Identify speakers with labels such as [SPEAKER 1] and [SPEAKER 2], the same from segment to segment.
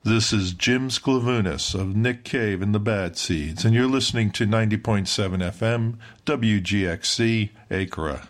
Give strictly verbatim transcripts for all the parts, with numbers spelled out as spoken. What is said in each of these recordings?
[SPEAKER 1] This is Jim Sklavounis of Nick Cave and the Bad Seeds, and you're listening to ninety point seven F M, W G X C, Acra.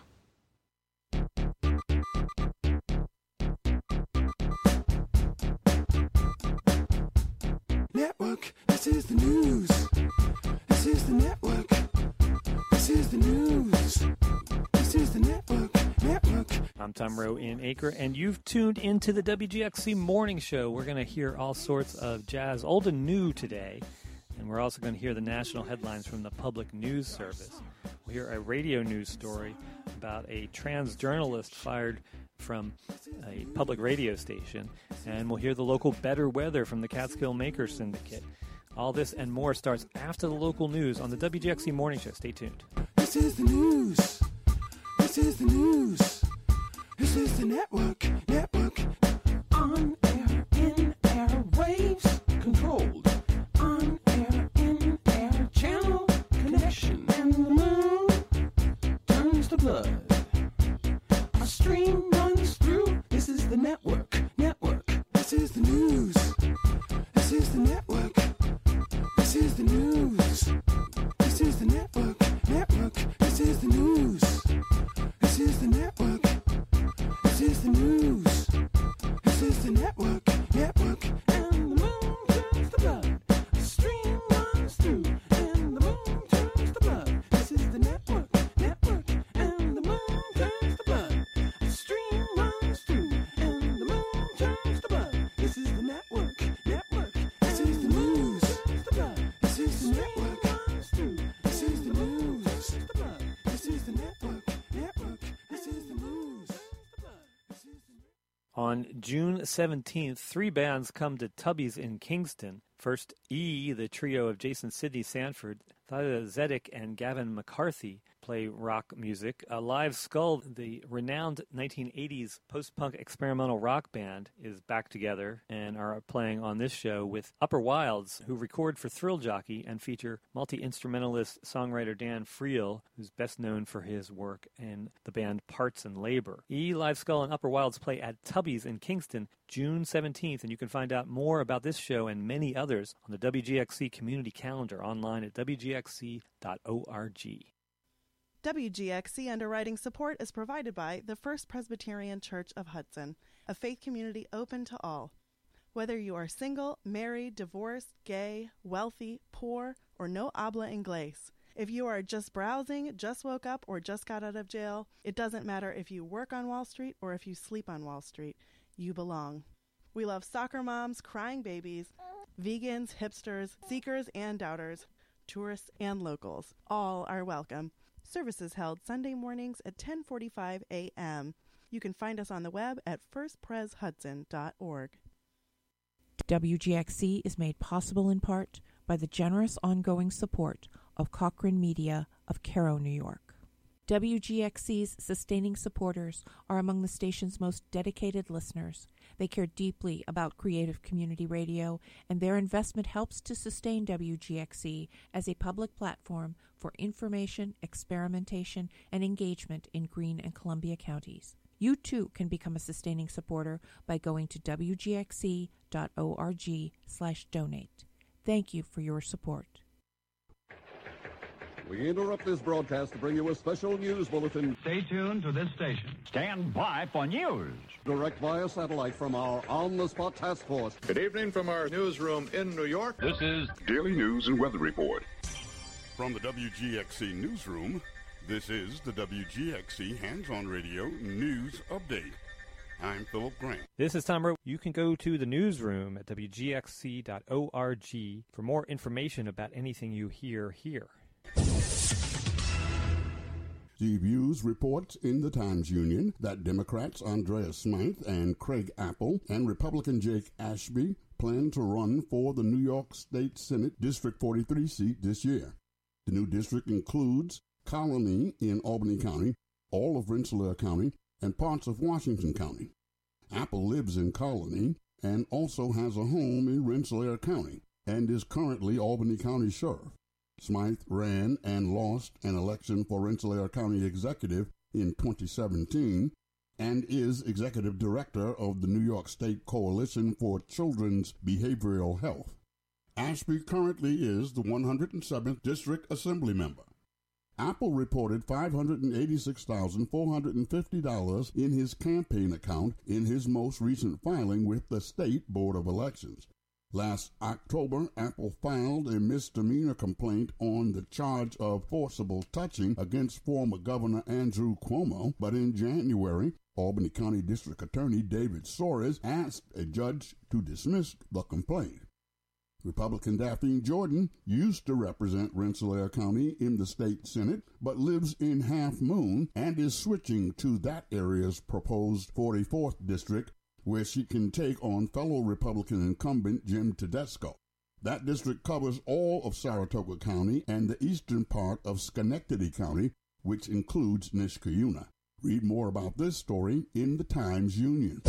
[SPEAKER 2] Network, this is the news. This is the network. This is the news. This is the network. Network.
[SPEAKER 3] I'm Tom Rowe in Acre, and you've tuned into the W G X C Morning Show. We're going to hear all sorts of jazz, old and new today, and we're also going to hear the national headlines from the Public News Service. We'll hear a radio news story about a trans journalist fired from a public radio station, and we'll hear the local better weather from the Catskill Makers Syndicate. All this and more starts after the local news on the W G X C Morning Show. Stay tuned.
[SPEAKER 2] This is the news. This is the news. This is the network. Network. On air, in air, waves controlled. On air, in air, channel connection. And the moon turns to blood. A stream runs through. This is the network. Network. This is the news. This is the network. This is the news. This is the network. Network. This is the news. This is the network. This is the news. This is the network. Network. And the moon turns to blood. The stream runs through. And the moon turns to blood. This is the network. Network. And the moon turns to blood. The stream runs through. And the moon turns to blood. This is the network. Network. This is the news. This is the network. This is the news. This is the network. Network. This is the news.
[SPEAKER 3] On June seventeenth, three bands come to Tubby's in Kingston. First, E, the trio of Jason Sidney Sanford, Thalia Zedek, and Gavin McCarthy play rock music. Uh, Live Skull, the renowned nineteen eighties post-punk experimental rock band, is back together and are playing on this show with Upper Wilds, who record for Thrill Jockey and feature multi-instrumentalist songwriter Dan Friel, who's best known for his work in the band Parts and Labor. E, Live Skull, and Upper Wilds play at Tubby's in Kingston June seventeenth, and you can find out more about this show and many others on the W G X C community calendar online at W G X C dot org.
[SPEAKER 4] W G X C underwriting support is provided by the First Presbyterian Church of Hudson, a faith community open to all. Whether you are single, married, divorced, gay, wealthy, poor, or no habla inglés, if you are just browsing, just woke up, or just got out of jail, it doesn't matter if you work on Wall Street or if you sleep on Wall Street. You belong. We love soccer moms, crying babies, vegans, hipsters, seekers and doubters, tourists and locals. All are welcome. Services held Sunday mornings at ten forty-five a.m. You can find us on the web at first pres hudson dot org.
[SPEAKER 5] W G X C is made possible in part by the generous ongoing support of Cochrane Media of Cairo, New York. W G X C's sustaining supporters are among the station's most dedicated listeners. They care deeply about creative community radio, and their investment helps to sustain W G X C as a public platform for information, experimentation, and engagement in Greene and Columbia counties. You too can become a sustaining supporter by going to W G X C dot org slash donate. Thank you for your support.
[SPEAKER 6] We interrupt this broadcast to bring you a special news bulletin.
[SPEAKER 7] Stay tuned to this station.
[SPEAKER 8] Stand by for news.
[SPEAKER 6] Direct via satellite from our on-the-spot task force.
[SPEAKER 9] Good evening from our newsroom in New York.
[SPEAKER 8] This is
[SPEAKER 10] Daily News and Weather Report.
[SPEAKER 11] From the W G X C newsroom, this is the W G X C Hands-On Radio News Update. I'm Philip Grant.
[SPEAKER 3] This is Tom Rowe. You can go to the newsroom at W G X C dot org for more information about anything you hear here.
[SPEAKER 11] Steve Hughes reports in the Times-Union that Democrats Andrea Smythe and Craig Apple and Republican Jake Ashby plan to run for the New York State Senate District forty-three seat this year. The new district includes Colony in Albany County, all of Rensselaer County, and parts of Washington County. Apple lives in Colony and also has a home in Rensselaer County and is currently Albany County Sheriff. Smythe ran and lost an election for Rensselaer County Executive in twenty seventeen. and is executive director of the New York State Coalition for Children's Behavioral Health. Ashby currently is the one hundred seventh District Assembly member. Apple reported five hundred eighty-six thousand four hundred fifty dollars in his campaign account in his most recent filing with the State Board of Elections. Last October, Apple filed a misdemeanor complaint on the charge of forcible touching against former Governor Andrew Cuomo, but in January, Albany County District Attorney David Soares asked a judge to dismiss the complaint. Republican Daphne Jordan used to represent Rensselaer County in the state Senate, but lives in Half Moon and is switching to that area's proposed forty-fourth district, where she can take on fellow Republican incumbent Jim Tedesco. That district covers all of Saratoga County and the eastern part of Schenectady County, which includes Niskayuna. Read more about this story in the Times-Union.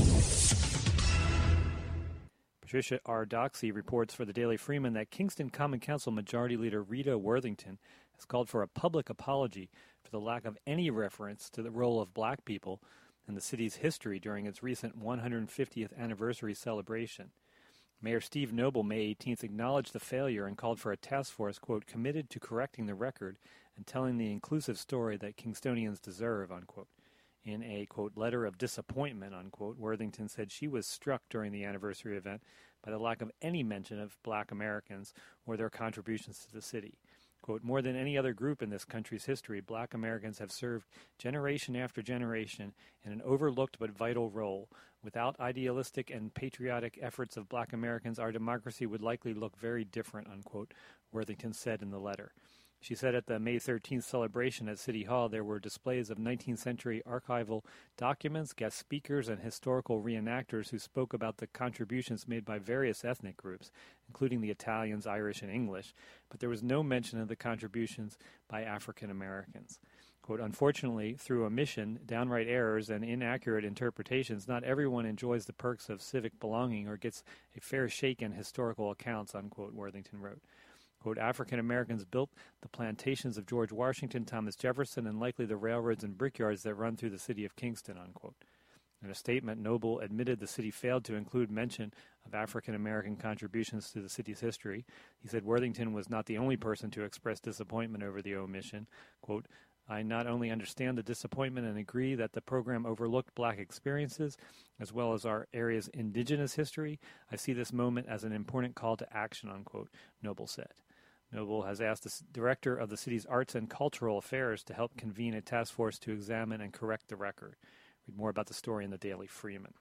[SPEAKER 3] Patricia R. Doxey reports for the Daily Freeman that Kingston Common Council Majority Leader Rita Worthington has called for a public apology for the lack of any reference to the role of black people in the city's history during its recent one hundred fiftieth anniversary celebration. Mayor Steve Noble, May eighteenth, acknowledged the failure and called for a task force, quote, committed to correcting the record and telling the inclusive story that Kingstonians deserve, unquote. In a, quote, letter of disappointment, unquote, Worthington said she was struck during the anniversary event by the lack of any mention of black Americans or their contributions to the city. Quote, more than any other group in this country's history, black Americans have served generation after generation in an overlooked but vital role. Without idealistic and patriotic efforts of black Americans, our democracy would likely look very different, unquote, Worthington said in the letter. She said at the May thirteenth celebration at City Hall there were displays of nineteenth century archival documents, guest speakers, and historical reenactors who spoke about the contributions made by various ethnic groups, including the Italians, Irish, and English, but there was no mention of the contributions by African Americans. Quote, unfortunately, through omission, downright errors, and inaccurate interpretations, not everyone enjoys the perks of civic belonging or gets a fair shake in historical accounts, unquote, Worthington wrote. Quote, African Americans built the plantations of George Washington, Thomas Jefferson, and likely the railroads and brickyards that run through the city of Kingston, unquote. In a statement, Noble admitted the city failed to include mention of African American contributions to the city's history. He said Worthington was not the only person to express disappointment over the omission. Quote, I not only understand the disappointment and agree that the program overlooked black experiences as well as our area's indigenous history, I see this moment as an important call to action, unquote, Noble said. Noble has asked the director of the city's Arts and Cultural Affairs to help convene a task force to examine and correct the record. Read more about the story in the Daily Freeman.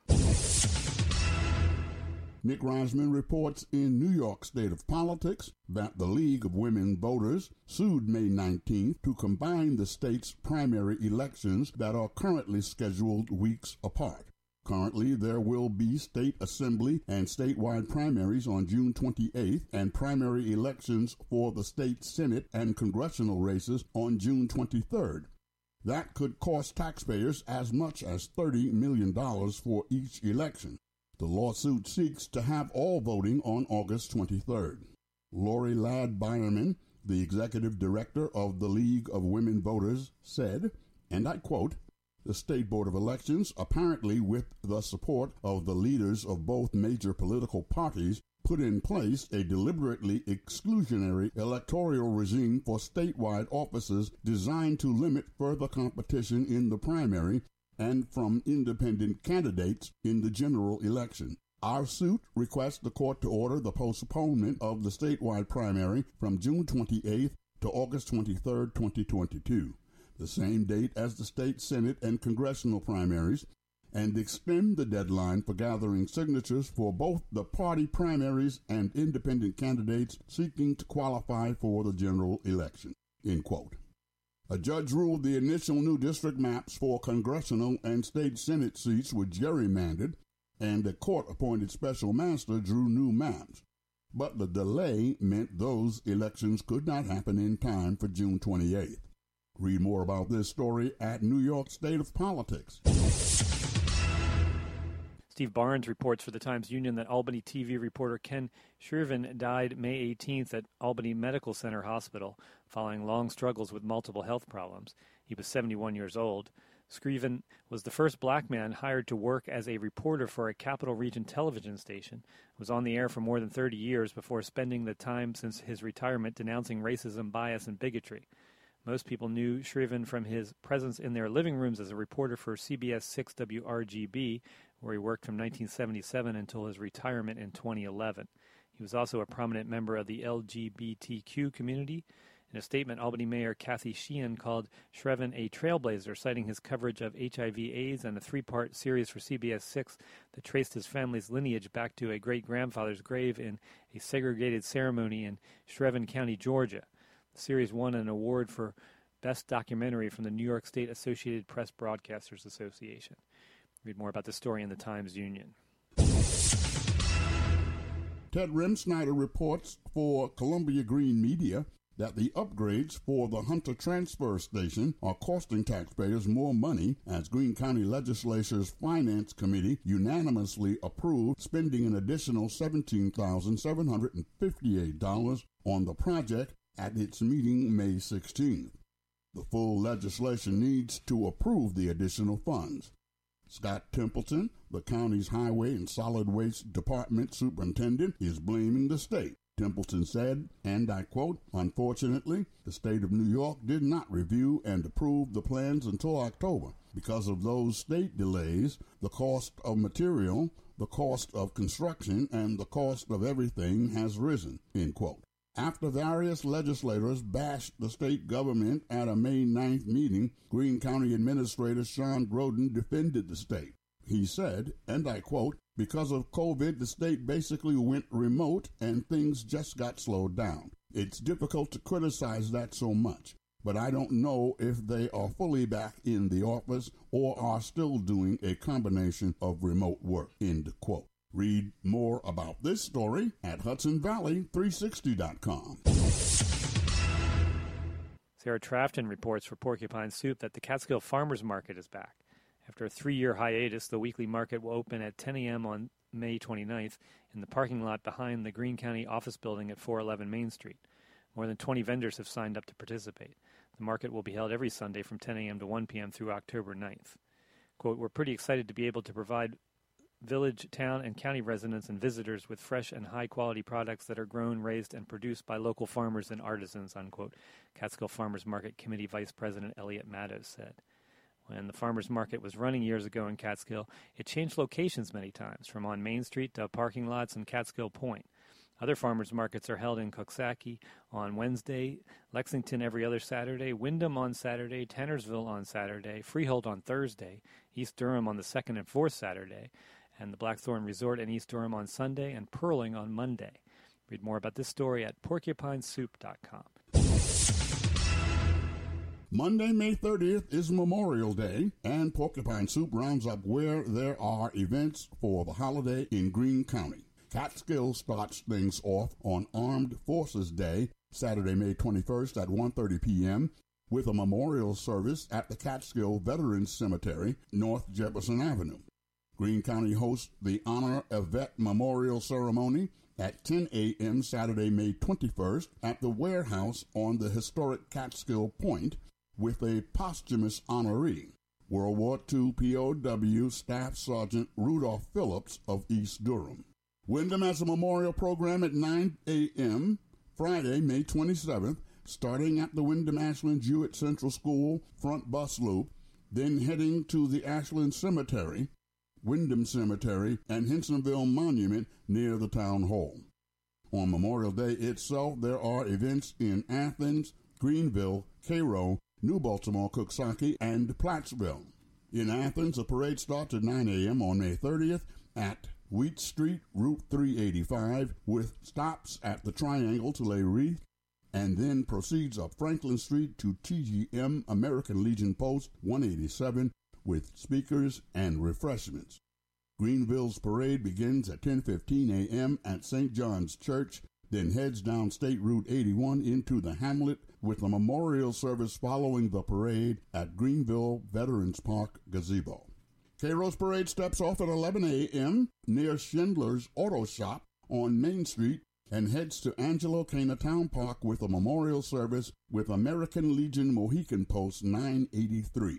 [SPEAKER 11] Nick Reisman reports in New York State of Politics that the League of Women Voters sued May nineteenth to combine the state's primary elections that are currently scheduled weeks apart. Currently, there will be state assembly and statewide primaries on June twenty-eighth and primary elections for the state Senate and congressional races on June twenty-third. That could cost taxpayers as much as thirty million dollars for each election. The lawsuit seeks to have all voting on August twenty-third. Lori Ladd Byerman, the executive director of the League of Women Voters, said, and I quote, the State Board of Elections, apparently with the support of the leaders of both major political parties, put in place a deliberately exclusionary electoral regime for statewide offices designed to limit further competition in the primary and from independent candidates in the general election. Our suit requests the court to order the postponement of the statewide primary from June twenty-eighth to August twenty-third, twenty twenty-two. The same date as the state Senate and congressional primaries, and extend the deadline for gathering signatures for both the party primaries and independent candidates seeking to qualify for the general election. End quote. A judge ruled the initial new district maps for congressional and state Senate seats were gerrymandered, and a court-appointed special master drew new maps. But the delay meant those elections could not happen in time for June twenty-eighth. Read more about this story at New York State of Politics.
[SPEAKER 3] Steve Barnes reports for the Times-Union that Albany T V reporter Ken Shervin died May eighteenth at Albany Medical Center Hospital following long struggles with multiple health problems. He was seventy-one years old. Scriven was the first black man hired to work as a reporter for a Capital Region television station, was on the air for more than thirty years before spending the time since his retirement denouncing racism, bias, and bigotry. Most people knew Scriven from his presence in their living rooms as a reporter for C B S six W R G B, where he worked from nineteen seventy-seven until his retirement in twenty eleven. He was also a prominent member of the L G B T Q community. In a statement, Albany Mayor Kathy Sheehan called Scriven a trailblazer, citing his coverage of H I V AIDS and a three-part series for C B S six that traced his family's lineage back to a great-grandfather's grave in a segregated ceremony in Scriven County, Georgia. The series won an award for Best Documentary from the New York State Associated Press Broadcasters Association. Read more about this story in the Times-Union.
[SPEAKER 11] Ted Remsnyder reports for Columbia Green Media that the upgrades for the Hunter Transfer Station are costing taxpayers more money as Greene County Legislature's Finance Committee unanimously approved spending an additional seventeen thousand seven hundred fifty-eight dollars on the project at its meeting May sixteenth. The full legislation needs to approve the additional funds. Scott Templeton, the county's Highway and Solid Waste Department superintendent, is blaming the state. Templeton said, and I quote, "Unfortunately, the state of New York did not review and approve the plans until October. Because of those state delays, the cost of material, the cost of construction, and the cost of everything has risen," end quote. After various legislators bashed the state government at a May ninth meeting, Greene County Administrator Sean Groden defended the state. He said, and I quote, "Because of COVID, the state basically went remote and things just got slowed down. It's difficult to criticize that so much, but I don't know if they are fully back in the office or are still doing a combination of remote work," end quote. Read more about this story at Hudson Valley three sixty dot com.
[SPEAKER 3] Sarah Trafton reports for Porcupine Soup that the Catskill Farmers Market is back. After a three-year hiatus, the weekly market will open at ten a.m. on May twenty-ninth in the parking lot behind the Greene County office building at four eleven Main Street. More than twenty vendors have signed up to participate. The market will be held every Sunday from ten a.m. to one p.m. through October ninth. Quote, "We're pretty excited to be able to provide village, town, and county residents and visitors with fresh and high-quality products that are grown, raised, and produced by local farmers and artisans," unquote, Catskill Farmers Market Committee Vice President Elliot Maddows said. When the farmers market was running years ago in Catskill, it changed locations many times, from on Main Street to parking lots in Catskill Point. Other farmers markets are held in Coxsackie on Wednesday, Lexington every other Saturday, Windham on Saturday, Tannersville on Saturday, Freehold on Thursday, East Durham on the second and fourth Saturday, and the Blackthorn Resort in East Durham on Sunday, and Pearling on Monday. Read more about this story at porcupine soup dot com.
[SPEAKER 11] Monday, May thirtieth is Memorial Day, and Porcupine Soup rounds up where there are events for the holiday in Greene County. Catskill starts things off on Armed Forces Day, Saturday, May twenty-first at one thirty p.m., with a memorial service at the Catskill Veterans Cemetery, North Jefferson Avenue. Greene County hosts the Honor Yvette Memorial Ceremony at ten a.m. Saturday, May twenty-first at the warehouse on the historic Catskill Point with a posthumous honoree, World War Two P O W Staff Sergeant Rudolph Phillips of East Durham. Windham has a memorial program at nine a.m. Friday, May twenty-seventh, starting at the Windham Ashland Jewett Central School front bus loop, then heading to the Ashland Cemetery, Windham Cemetery, and Hensonville Monument near the Town Hall. On Memorial Day itself, there are events in Athens, Greenville, Cairo, New Baltimore, Coxsackie, and Plattsville. In Athens, a parade starts at nine a.m. on May thirtieth at Wheat Street, Route three eighty-five, with stops at the Triangle to lay wreath, and then proceeds up Franklin Street to T G M American Legion Post one eighty-seven with speakers and refreshments. Greenville's parade begins at ten fifteen a.m. at Saint John's Church, then heads down State Route eighty-one into the hamlet with a memorial service following the parade at Greenville Veterans Park Gazebo. Cairo's parade steps off at eleven a.m. near Schindler's Auto Shop on Main Street and heads to Angelo Cana Town Park with a memorial service with American Legion Mohican Post nine eighty-three.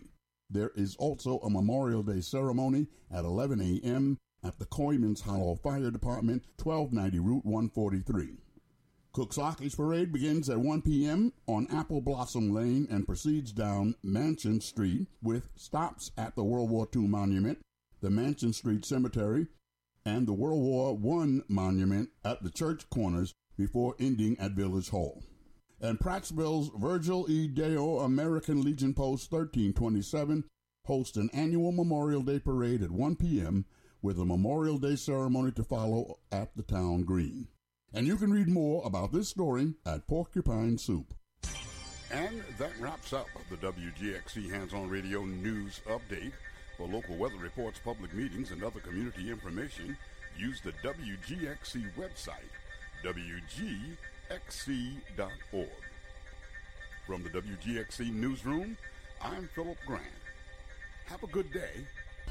[SPEAKER 11] There is also a Memorial Day ceremony at eleven a.m. at the Coymans Hollow Fire Department, twelve ninety Route one forty-three. Coxsackie Parade begins at one p.m. on Apple Blossom Lane and proceeds down Mansion Street with stops at the World War Two Monument, the Mansion Street Cemetery, and the World War One Monument at the church corners before ending at Village Hall. And Prattsville's Virgil E. Deo American Legion Post thirteen twenty-seven hosts an annual Memorial Day Parade at one p.m. with a Memorial Day ceremony to follow at the town green. And you can read more about this story at Porcupine Soup.
[SPEAKER 10] And that wraps up the W G X C Hands-On Radio News Update. For local weather reports, public meetings, and other community information, use the W G X C website, W G X C dot org. From the W G X C Newsroom, I'm Philip Grant. Have a good day.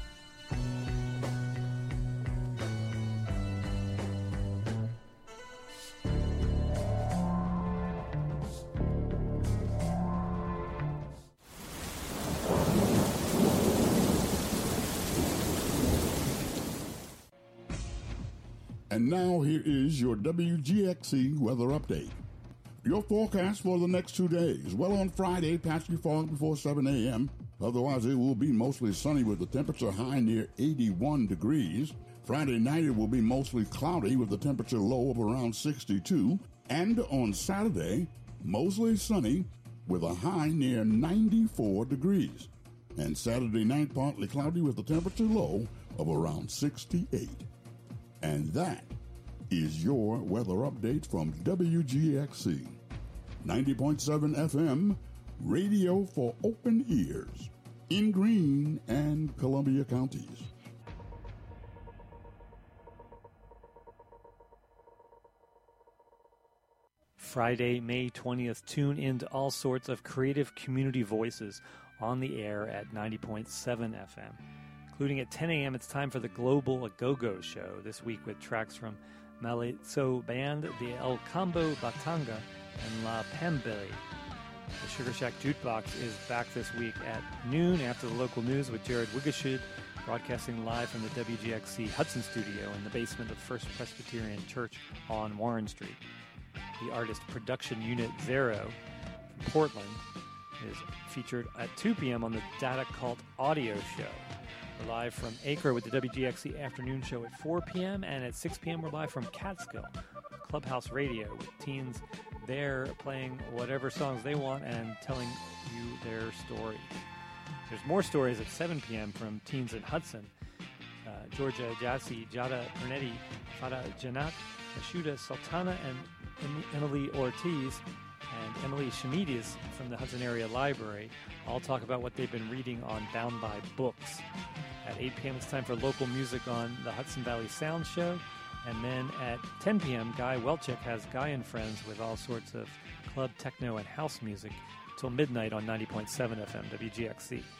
[SPEAKER 11] And now here is your W G X C weather update. Your forecast for the next two days. Well, on Friday, patchy fog before seven a.m. Otherwise, it will be mostly sunny with the temperature high near eighty-one degrees. Friday night, it will be mostly cloudy with the temperature low of around sixty-two. And on Saturday, mostly sunny with a high near ninety-four degrees. And Saturday night, partly cloudy with the temperature low of around sixty-eight. And that is your weather update from W G X C. ninety point seven F M, radio for open ears, in Greene and Columbia counties.
[SPEAKER 3] Friday, May twentieth, tune in to all sorts of creative community voices on the air at ninety point seven F M. Including at ten a.m., it's time for the Global A-Go-Go Show, this week with tracks from Malitso Band, the El Combo Batanga, and La Pambele. The Sugar Shack Jukebox is back this week at noon after the local news with Jared Wigashud, broadcasting live from the W G X C Hudson studio in the basement of First Presbyterian Church on Warren Street. The artist Production Unit Zero from Portland is featured at two p.m. on the Data Cult Audio Show. We're live from Acre with the W G X C Afternoon Show at four p.m. and at six p.m. we're live from Catskill, Clubhouse Radio, with teens there playing whatever songs they want and telling you their story. There's more stories at seven p.m. from teens in Hudson. Uh, Georgia Jassi, Jada Pernetti, Fada Janat, Ashuda Sultana, and Emily Ortiz and Emily Shamides from the Hudson Area Library all talk about what they've been reading on Bound by Books. At eight p.m. it's time for local music on the Hudson Valley Sound Show. And then at ten p.m. Guy Welchek has Guy and Friends with all sorts of club, techno, and house music till midnight on ninety point seven F M W G X C.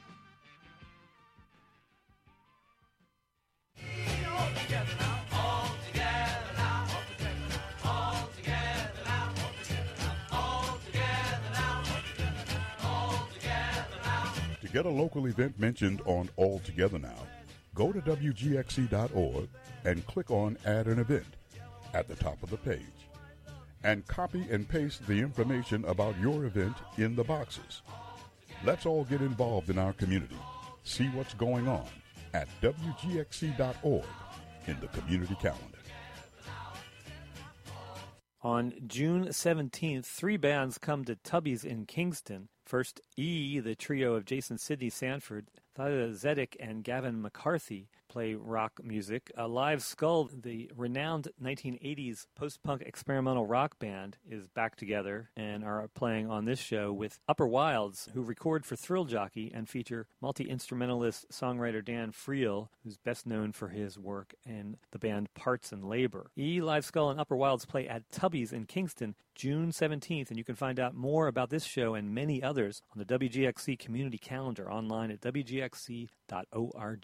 [SPEAKER 10] To get a local event mentioned on All Together Now, go to W G X C dot org and click on Add an Event at the top of the page. And copy and paste the information about your event in the boxes. Let's all get involved in our community. See what's going on at W G X C dot org in the community calendar.
[SPEAKER 3] On June seventeenth, three bands come to Tubby's in Kingston. First, E, the trio of Jason Sidney Sanford, Thalia Zedek, and Gavin McCarthy play rock music. A Live Skull, the renowned nineteen eighties post-punk experimental rock band, is back together and are playing on this show with Upper Wilds, who record for Thrill Jockey and feature multi-instrumentalist songwriter Dan Friel, who's best known for his work in the band Parts and Labor. E, Live Skull, and Upper Wilds play at Tubby's in Kingston June seventeenth, and you can find out more about this show and many others on the W G X C community calendar online at W G X C dot org.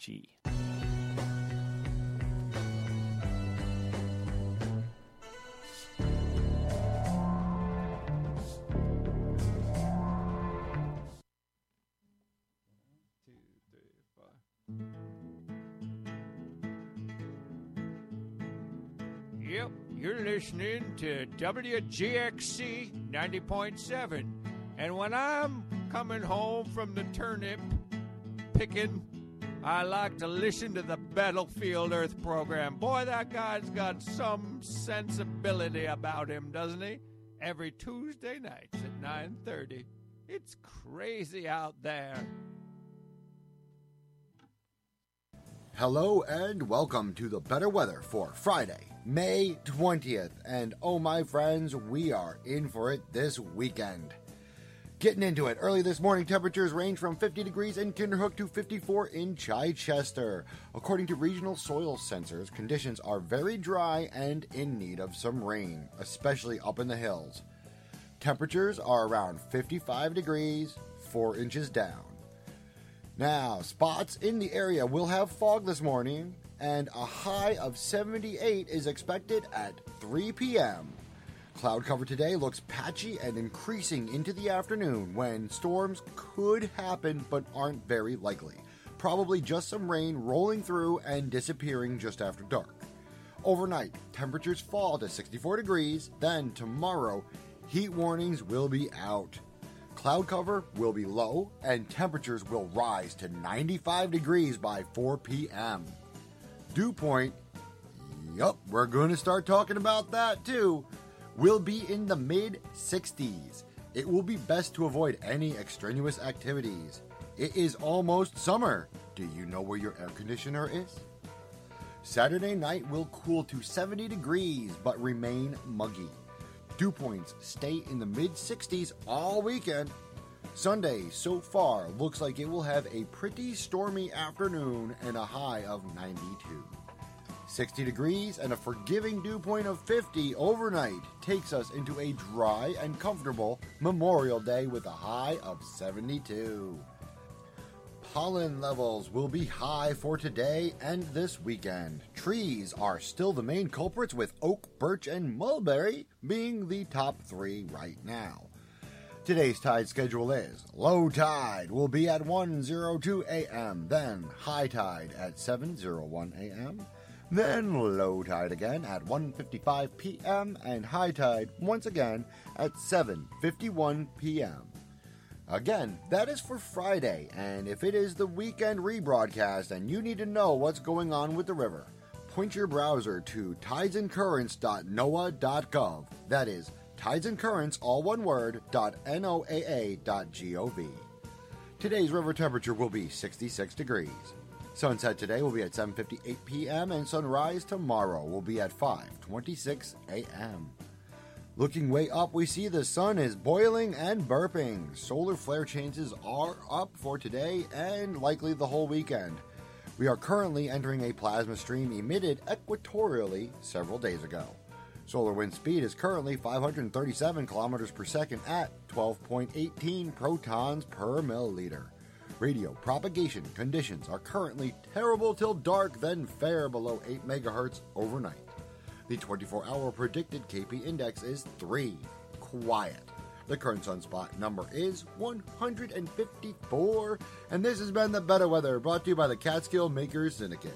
[SPEAKER 7] Yep, you're listening to W G X C ninety point seven. And when I'm coming home from the turnip picking, I like to listen to the Battlefield Earth program. Boy, that guy's got some sensibility about him, doesn't he? Every Tuesday nights at nine thirty. It's crazy out there.
[SPEAKER 12] Hello and welcome to the better weather for Friday, May twentieth. And oh my friends, we are in for it this weekend. Getting into it, early this morning temperatures range from fifty degrees in Kinderhook to fifty-four in Chichester. According to regional soil sensors, conditions are very dry and in need of some rain, especially up in the hills. Temperatures are around fifty-five degrees, four inches down. Now, spots in the area will have fog this morning, and a high of seventy-eight is expected at three p.m. Cloud cover today looks patchy and increasing into the afternoon when storms could happen but aren't very likely. Probably just some rain rolling through and disappearing just after dark. Overnight, temperatures fall to sixty-four degrees, then tomorrow, heat warnings will be out. Cloud cover will be low and temperatures will rise to ninety-five degrees by four p.m. Dew point, yup, we're going to start talking about that too, will be in the mid sixties. It will be best to avoid any extraneous activities. It is almost summer. Do you know where your air conditioner is? Saturday night will cool to seventy degrees but remain muggy. Dew points stay in the mid sixties all weekend. Sunday, so far, looks like it will have a pretty stormy afternoon and a high of ninety-two. sixty degrees and a forgiving dew point of fifty overnight takes us into a dry and comfortable Memorial Day with a high of seventy-two. Pollen levels will be high for today and this weekend. Trees are still the main culprits, with oak, birch, and mulberry being the top three right now. Today's tide schedule is: low tide will be at one oh two a.m., then high tide at seven oh one a.m., then low tide again at one fifty-five p.m., and high tide once again at seven fifty-one p.m. Again, that is for Friday, and if it is the weekend rebroadcast and you need to know what's going on with the river, point your browser to tides and currents dot N O A A dot gov. That is tides and currents, all one word, .N O A A dot gov. Today's river temperature will be sixty-six degrees. Sunset today will be at seven fifty-eight p.m. and sunrise tomorrow will be at five twenty-six a.m. Looking way up, we see the sun is boiling and burping. Solar flare chances are up for today and likely the whole weekend. We are currently entering a plasma stream emitted equatorially several days ago. Solar wind speed is currently five hundred thirty-seven kilometers per second at twelve point one eight protons per milliliter. Radio propagation conditions are currently terrible till dark, then fair below eight megahertz overnight. The twenty-four hour predicted K P index is three. Quiet. The current sunspot number is one hundred fifty-four. And this has been The Better Weather, brought to you by the Catskill Makers Syndicate.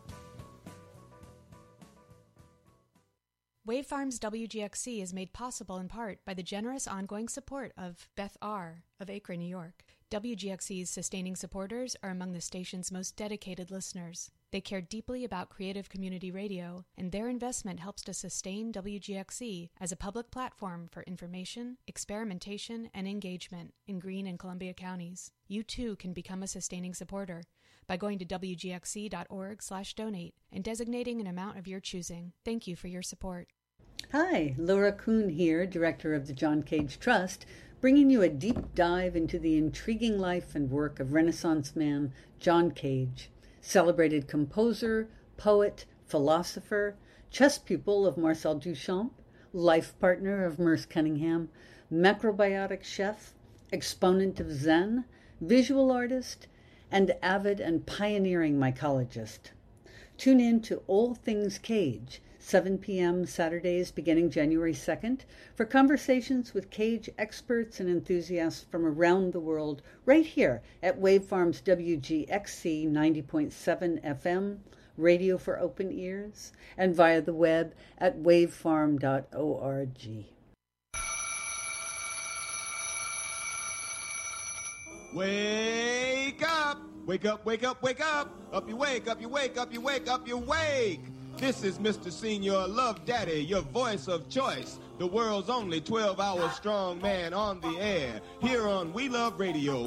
[SPEAKER 13] Wave Farms W G X C is made possible in part by the generous ongoing support of Beth R. of Akron, New York. W G X C's sustaining supporters are among the station's most dedicated listeners. They care deeply about creative community radio, and their investment helps to sustain W G X C as a public platform for information, experimentation, and engagement in Greene and Columbia counties. You too can become a sustaining supporter by going to W G X C dot org slash donate and designating an amount of your choosing. Thank you for your support.
[SPEAKER 14] Hi, Laura Kuhn here, Director of the John Cage Trust, bringing you a deep dive into the intriguing life and work of Renaissance man John Cage, celebrated composer, poet, philosopher, chess pupil of Marcel Duchamp, life partner of Merce Cunningham, macrobiotic chef, exponent of Zen, visual artist, and avid and pioneering mycologist. Tune in to All Things Cage, seven p.m. Saturdays beginning January second, for conversations with cage experts and enthusiasts from around the world, right here at Wavefarm's W G X C ninety point seven F M, radio for open ears, and via the web at wavefarm dot org.
[SPEAKER 15] Wake up! Wake up, wake up, wake up! Up you wake, up you wake, up you wake, up you wake! This is Mister Senior Love Daddy, your voice of choice, the world's only twelve-hour strong man on the air, here on We Love Radio.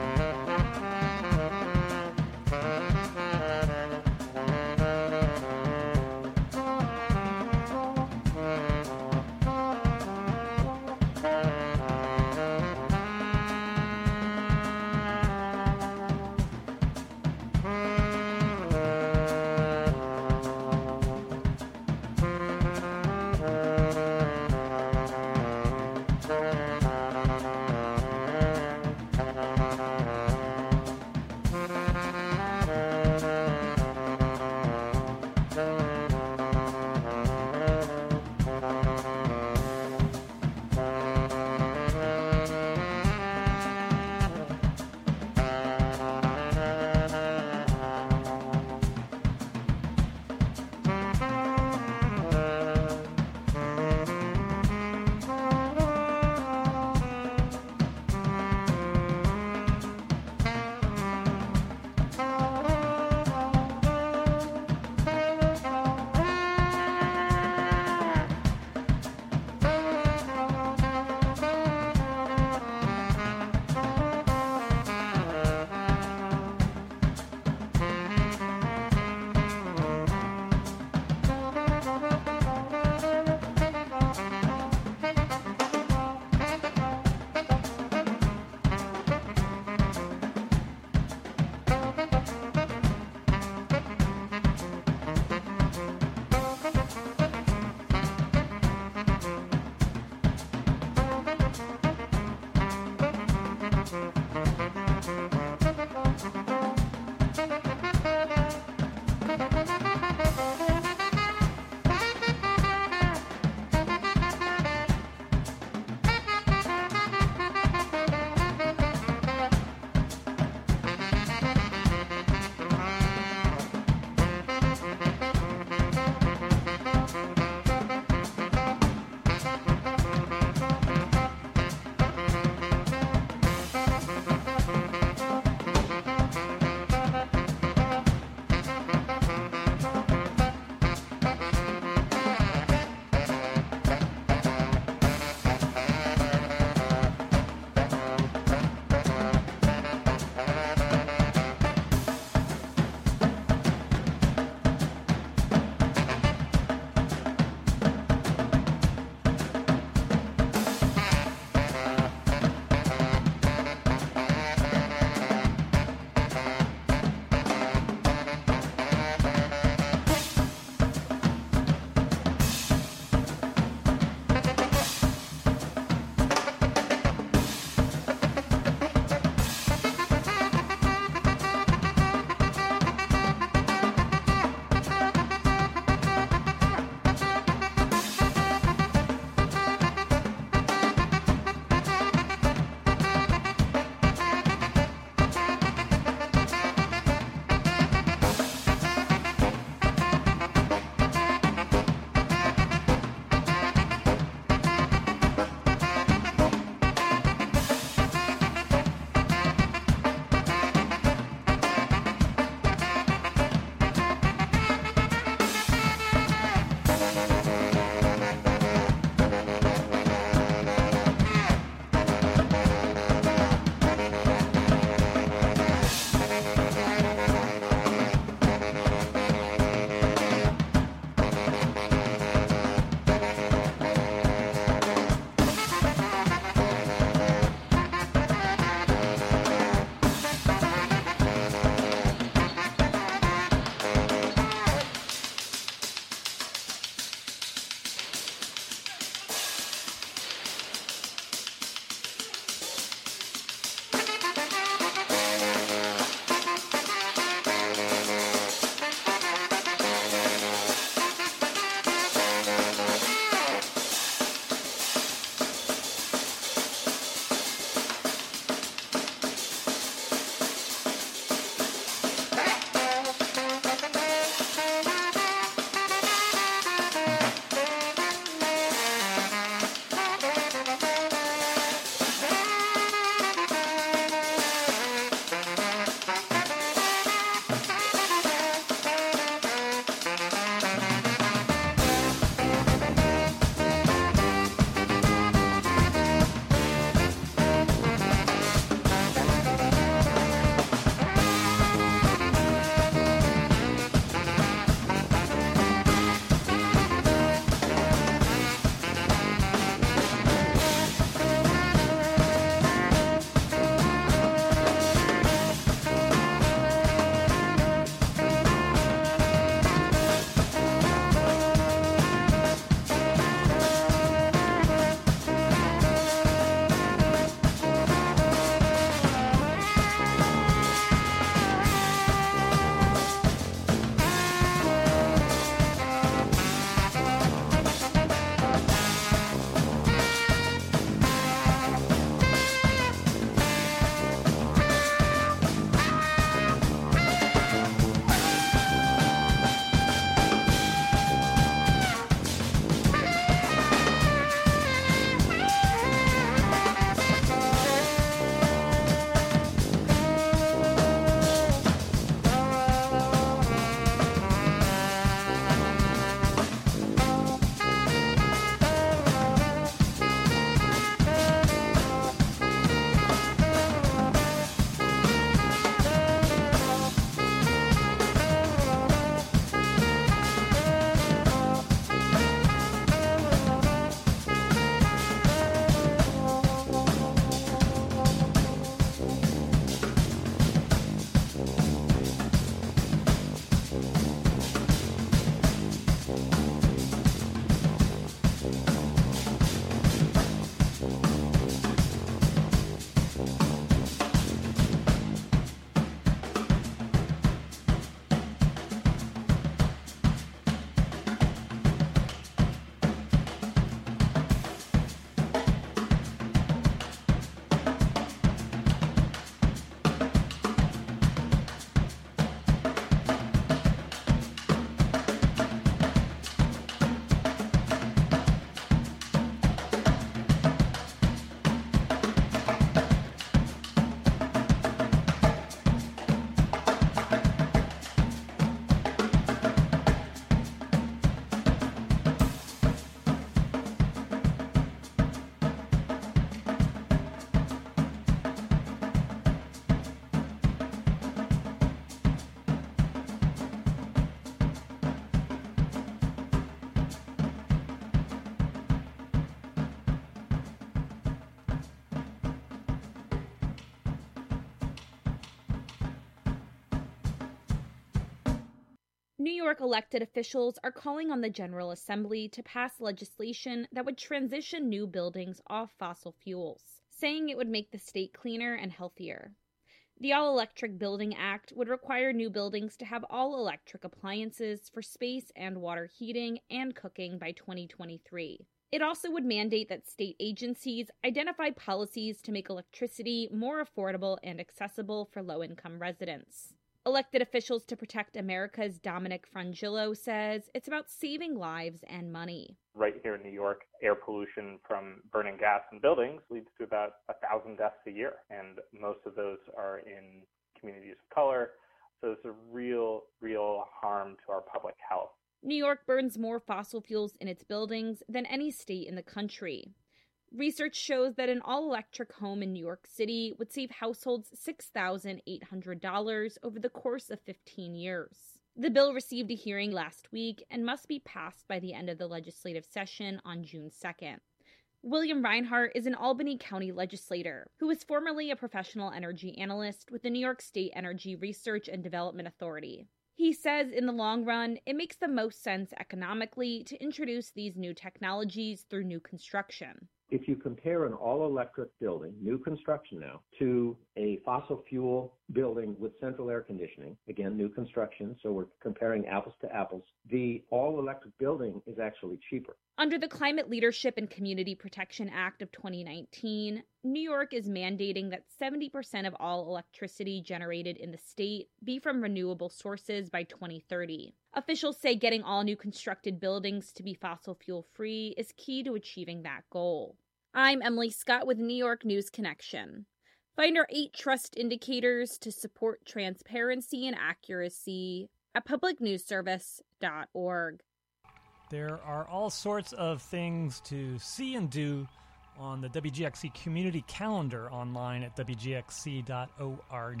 [SPEAKER 16] New York elected officials are calling on the General Assembly to pass legislation that would transition new buildings off fossil fuels, saying it would make the state cleaner and healthier. The All-Electric Building Act would require new buildings to have all-electric appliances for space and water heating and cooking by twenty twenty-three. It also would mandate that state agencies identify policies to make electricity more affordable and accessible for low-income residents. Elected officials to Protect America's Dominic Frangillo says it's about saving lives and money.
[SPEAKER 17] Right here in New York, air pollution from burning gas in buildings leads to about a thousand deaths a year, and most of those are in communities of color. So it's a real, real harm to our public health.
[SPEAKER 16] New York burns more fossil fuels in its buildings than any state in the country. Research shows that an all-electric home in New York City would save households six thousand eight hundred dollars over the course of fifteen years. The bill received a hearing last week and must be passed by the end of the legislative session on June second. William Reinhart is an Albany County legislator who was formerly a professional energy analyst with the New York State Energy Research and Development Authority. He says in the long run, it makes the most sense economically to introduce these new technologies through new construction.
[SPEAKER 18] If you compare an all-electric building, new construction now, to a fossil fuel building with central air conditioning, again, new construction, so we're comparing apples to apples, the all-electric building is actually cheaper.
[SPEAKER 16] Under the Climate Leadership and Community Protection Act of twenty nineteen, New York is mandating that seventy percent of all electricity generated in the state be from renewable sources by twenty thirty. Officials say getting all new constructed buildings to be fossil fuel free is key to achieving that goal. I'm Emily Scott with New York News Connection. Find our eight trust indicators to support transparency and accuracy at public news service dot org.
[SPEAKER 3] There are all sorts of things to see and do on the W G X C community calendar online at W G X C dot org.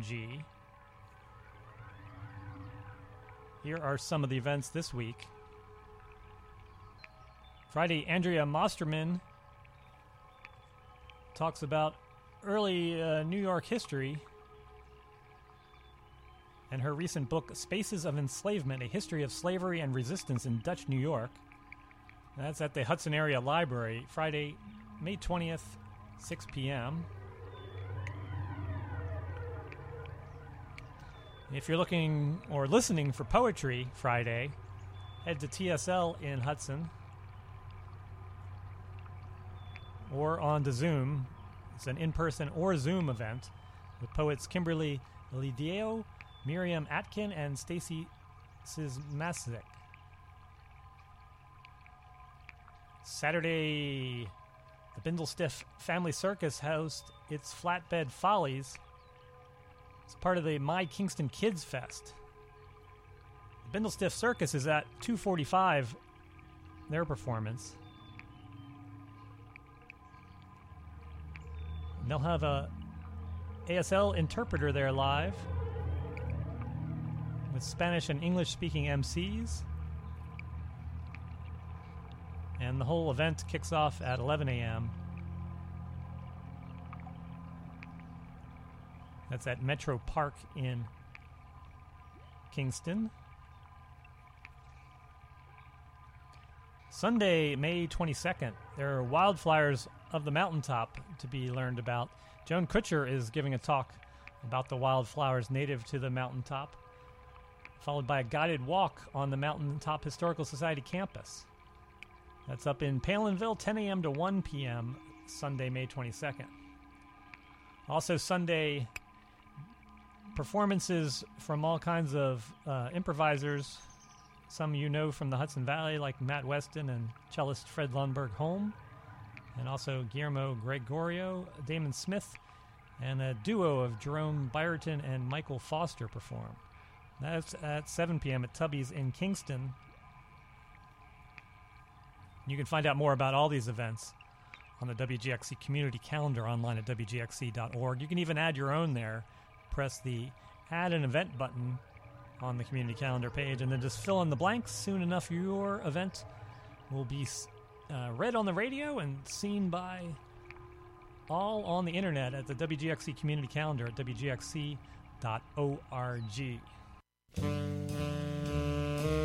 [SPEAKER 3] Here are some of the events this week. Friday, Andrea Mosterman talks about early uh, New York history and her recent book, Spaces of Enslavement, A History of Slavery and Resistance in Dutch New York. That's at the Hudson Area Library, Friday, May twentieth, six p.m. If you're looking or listening for poetry Friday, head to T S L in Hudson or on to Zoom. It's an in-person or Zoom event with poets Kimberly Lideo, Miriam Atkin, and Stacy Sizmasik. Saturday, the Bindlestiff Family Circus hosts its Flatbed Follies. It's part of the My Kingston Kids Fest. The Bindlestiff Circus is at two forty-five, their performance. And they'll have a A S L interpreter there live with Spanish and English-speaking M Cs. And the whole event kicks off at eleven a.m. That's at Metro Park in Kingston. Sunday, May twenty-second, there are wildflowers of the mountaintop to be learned about. Joan Kutcher is giving a talk about the wildflowers native to the mountaintop, followed by a guided walk on the Mountaintop Historical Society campus. That's up in Palinville, ten a.m. to one p.m., Sunday, May twenty-second. Also Sunday, performances from all kinds of uh, improvisers, some you know from the Hudson Valley, like Matt Weston and cellist Fred Lundberg Holm, and also Guillermo Gregorio, Damon Smith, and a duo of Jerome Byerton and Michael Foster perform. That's at seven p.m. at Tubby's in Kingston. You can find out more about all these events on the W G X C community calendar online at W G X C dot org. You can even add your own there. Press the Add an Event button on the community calendar page, and then just fill in the blanks. Soon enough, your event will be uh, read on the radio and seen by all on the internet at the W G X C community calendar at W G X C dot org.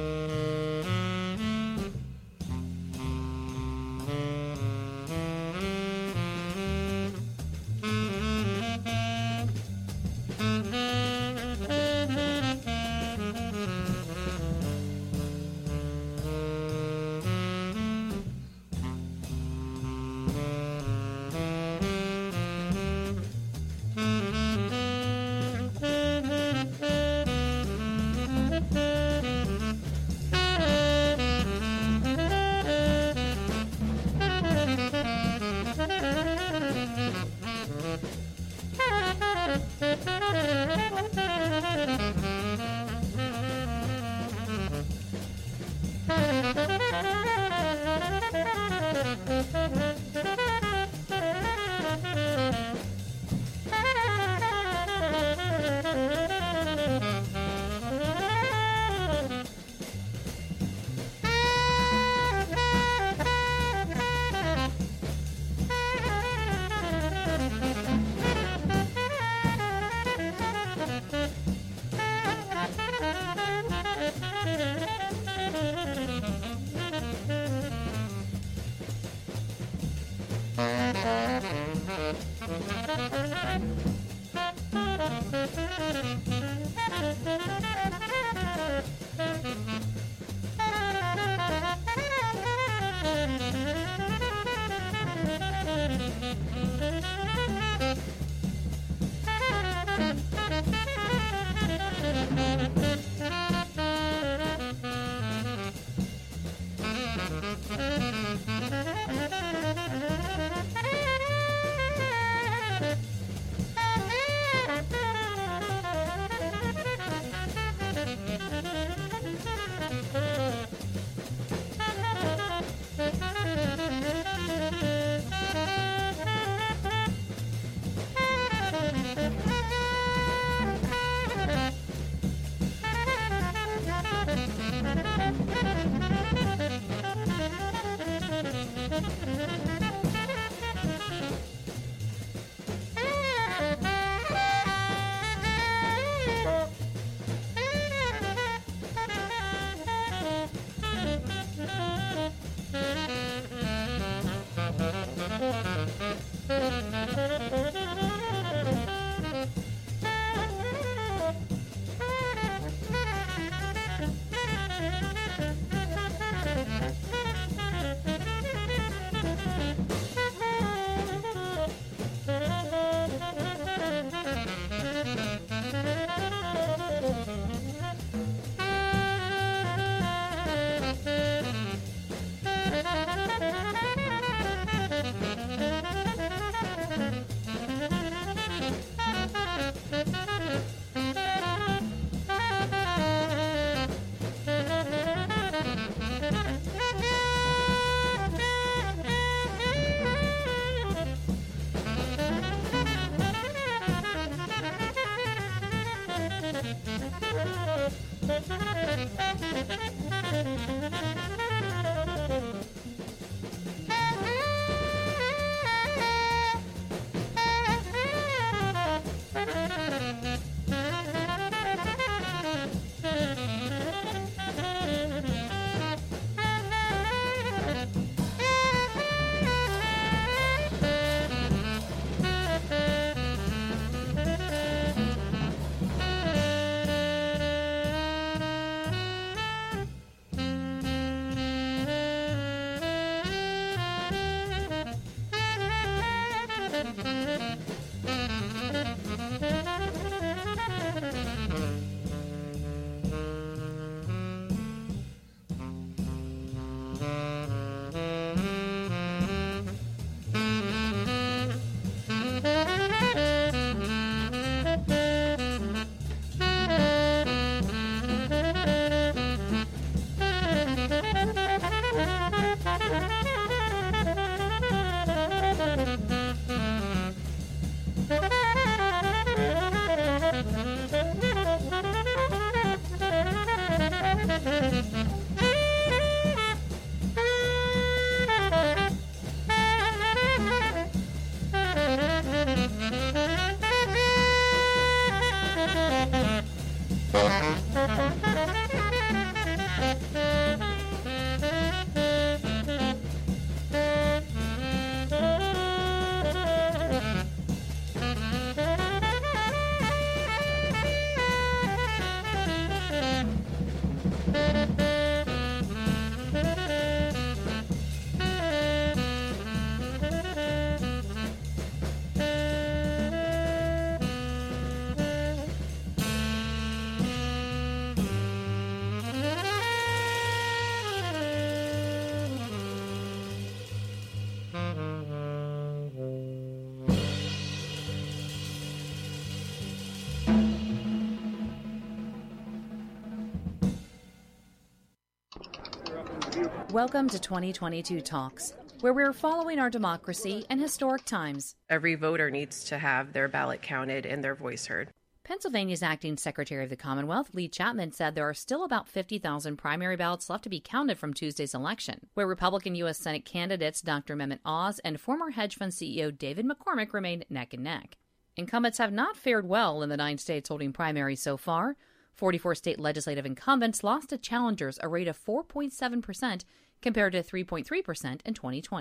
[SPEAKER 19] Welcome to twenty twenty-two Talks, where we're following our democracy in historic times.
[SPEAKER 20] Every voter needs to have their ballot counted and their voice heard.
[SPEAKER 19] Pennsylvania's acting Secretary of the Commonwealth, Lee Chapman, said there are still about fifty thousand primary ballots left to be counted from Tuesday's election, where Republican U S Senate candidates Doctor Mehmet Oz and former hedge fund C E O David McCormick remain neck and neck. Incumbents have not fared well in the nine states holding primaries so far. forty-four state legislative incumbents lost to challengers a rate of four point seven percent compared to three point three percent in twenty twenty.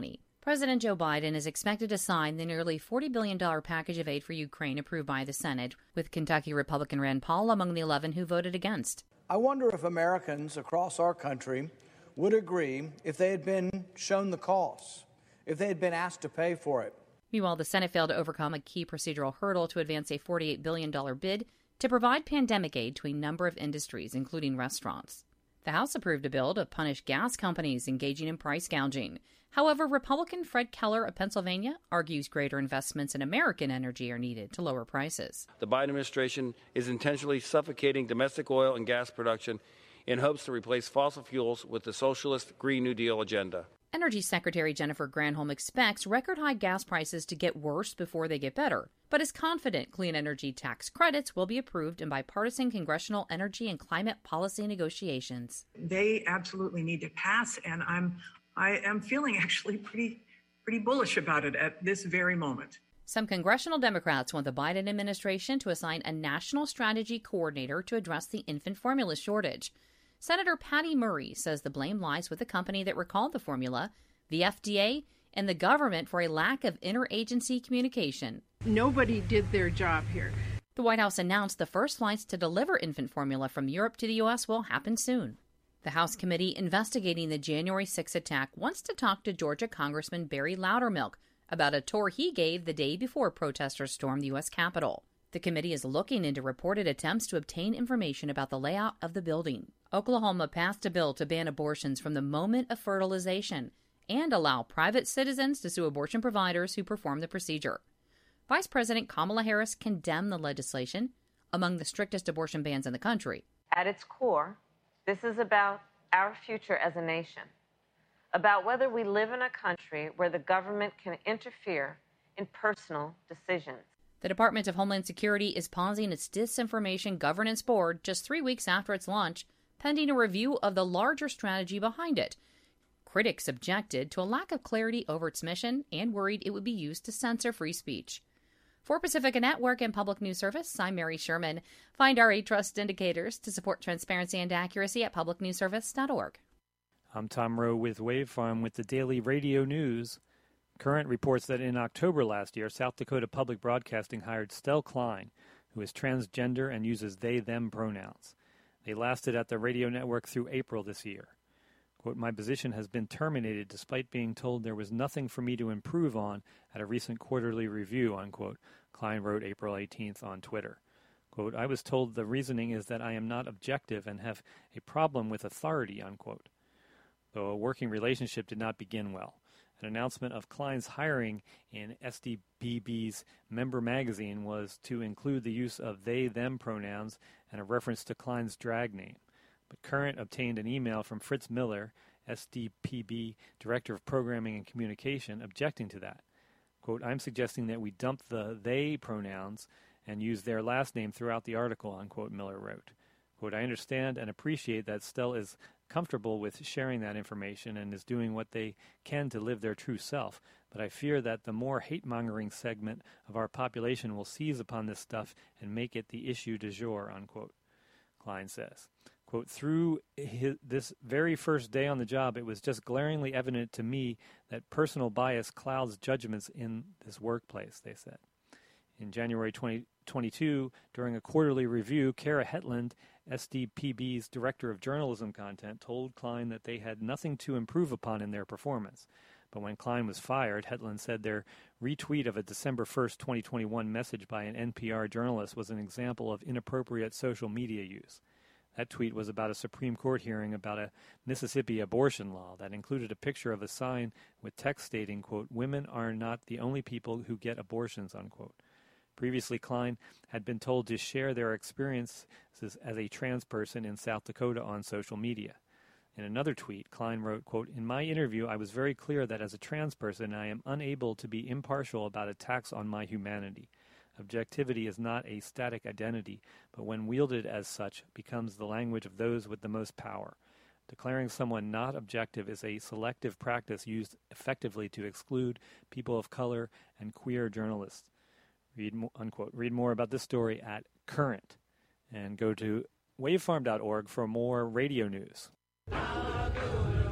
[SPEAKER 19] President Joe Biden is expected to sign the nearly forty billion dollars package of aid for Ukraine approved by the Senate, with Kentucky Republican Rand Paul among the eleven who voted against.
[SPEAKER 21] I wonder if Americans across our country would agree if they had been shown the costs, if they had been asked to pay for it.
[SPEAKER 19] Meanwhile, the Senate failed to overcome a key procedural hurdle to advance a forty-eight billion dollars bid to provide pandemic aid to a number of industries, including restaurants. The House approved a bill to punish gas companies engaging in price gouging. However, Republican Fred Keller of Pennsylvania argues greater investments in American energy are needed to lower prices.
[SPEAKER 22] The Biden administration is intentionally suffocating domestic oil and gas production in hopes to replace fossil fuels with the socialist Green New Deal agenda.
[SPEAKER 19] Energy Secretary Jennifer Granholm expects record-high gas prices to get worse before they get better, but is confident clean energy tax credits will be approved in bipartisan congressional energy and climate policy negotiations.
[SPEAKER 23] They absolutely need to pass, and I'm I am feeling actually pretty pretty bullish about it at this very moment.
[SPEAKER 19] Some congressional Democrats want the Biden administration to assign a national strategy coordinator to address the infant formula shortage. Senator Patty Murray says the blame lies with the company that recalled the formula, the F D A, and the government for a lack of interagency communication.
[SPEAKER 24] Nobody did their job here.
[SPEAKER 19] The White House announced the first flights to deliver infant formula from Europe to the U S will happen soon. The House committee investigating the January sixth attack wants to talk to Georgia Congressman Barry Loudermilk about a tour he gave the day before protesters stormed the U S Capitol. The committee is looking into reported attempts to obtain information about the layout of the building. Oklahoma passed a bill to ban abortions from the moment of fertilization and allow private citizens to sue abortion providers who perform the procedure. Vice President Kamala Harris condemned the legislation, among the strictest abortion bans in the country.
[SPEAKER 25] At its core, this is about our future as a nation, about whether we live in a country where the government can interfere in personal decisions.
[SPEAKER 19] The Department of Homeland Security is pausing its Disinformation Governance Board just three weeks after its launch, pending a review of the larger strategy behind it. Critics objected to a lack of clarity over its mission and worried it would be used to censor free speech. For Pacifica Network and Public News Service, I'm Mary Sherman. Find our A-Trust indicators to support transparency and accuracy at public news service dot org.
[SPEAKER 3] I'm Tom Rowe with Wave Farm with the Daily Radio News. Current reports that in October last year, South Dakota Public Broadcasting hired Stell Klein, who is transgender and uses they-them pronouns. They lasted at the radio network through April this year. Quote, my position has been terminated despite being told there was nothing for me to improve on at a recent quarterly review, unquote, Klein wrote April eighteenth on Twitter. Quote, I was told the reasoning is that I am not objective and have a problem with authority, unquote. Though a working relationship did not begin well. An announcement of Klein's hiring in S D P B's member magazine was to include the use of they-them pronouns and a reference to Klein's drag name. But Current obtained an email from Fritz Miller, S D P B Director of Programming and Communication, objecting to that. Quote, I'm suggesting that we dump the they pronouns and use their last name throughout the article, unquote, Miller wrote. Quote, I understand and appreciate that Stell is comfortable with sharing that information and is doing what they can to live their true self, but I fear that the more hate-mongering segment of our population will seize upon this stuff and make it the issue du jour, unquote, Klein says. Quote, through his, this very first day on the job, it was just glaringly evident to me that personal bias clouds judgments in this workplace, they said. In January twenty twenty-two, during a quarterly review, Kara Hetland, S D P B's Director of Journalism Content, told Klein that they had nothing to improve upon in their performance. But when Klein was fired, Hetland said their retweet of a December first, twenty twenty-one message by an N P R journalist was an example of inappropriate social media use. That tweet was about a Supreme Court hearing about a Mississippi abortion law that included a picture of a sign with text stating, quote, women are not the only people who get abortions, unquote. Previously, Klein had been told to share their experiences as a trans person in South Dakota on social media. In another tweet, Klein wrote, quote, in my interview, I was very clear that as a trans person, I am unable to be impartial about attacks on my humanity. Objectivity is not a static identity, but when wielded as such, becomes the language of those with the most power. Declaring someone not objective is a selective practice used effectively to exclude people of color and queer journalists. Read, unquote. Read more about this story at Current, and go to wavefarm dot org for more radio news.